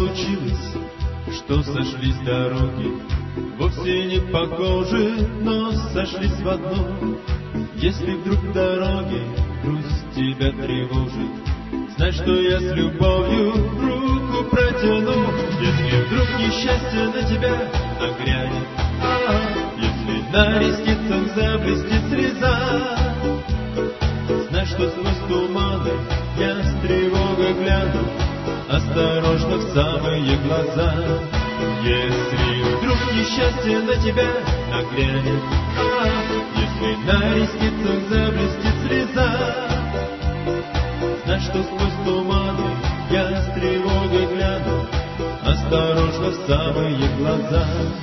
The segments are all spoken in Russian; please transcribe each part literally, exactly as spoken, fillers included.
получилось, что сошлись дороги, вовсе не похожи, но сошлись в одном. Если вдруг в дороге грусть тебя тревожит, знай, что я с любовью руку протяну. Если вдруг несчастье на тебя нагрянет, а если на ресницах заблестит слеза, знай, что сквозь туманы я с тревогой гляну осторожно в самые глаза. Если вдруг несчастье на тебя нагрянет, а если на ресницах заблестит слеза, знай, что сквозь туманы я с тревогой гляну осторожно в самые глаза.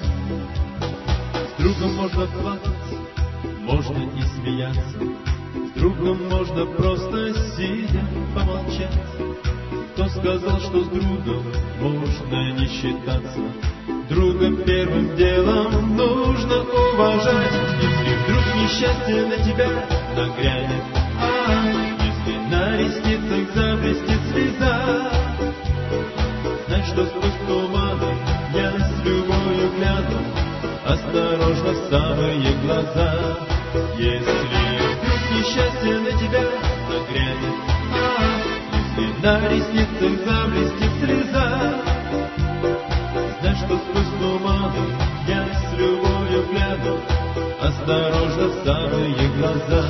С другом можно плакать, можно и смеяться, с другом можно просто сидя помолчать. Кто сказал, что с другом можно не считаться? Друга первым делом нужно уважать. Если вдруг несчастье на тебя нагрянет, а если на ресницах заблестит слеза, знай, что сквозь туманы я с любовью гляну осторожно в самые глаза. Если вдруг несчастье на тебя нагрянет, а если на ресницах заблестит слеза, знай, что сквозь туманы я с любовью гляну осторожно в самые глаза.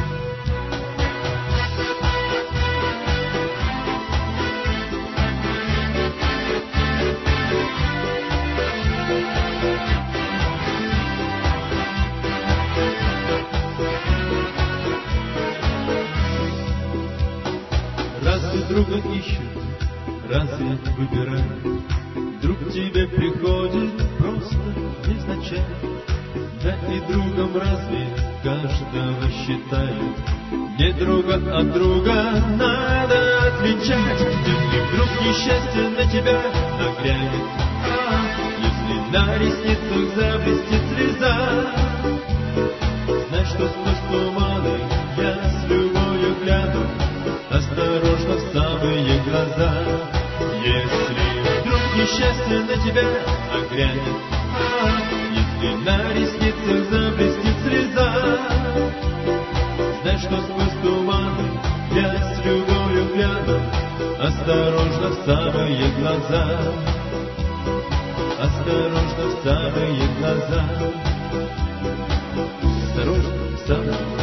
Разве друга ищут, разве выбирают? Друг тебе приходит просто невзначай. Да и другом разве каждого считают? Не друга от друга надо отличать. Если вдруг несчастье на тебя нагрянет, а если на ресницах заблестит слеза, знай, что сквозь туманы я с любовью гляну осторожно в самые глаза. Если вдруг несчастье на тебя нагрянет, а если на ресницах заблестит слеза, знай, что сквозь туманы я с любовью гляну осторожно в самые глаза, осторожно в самые глаза, осторожно в самые глаза.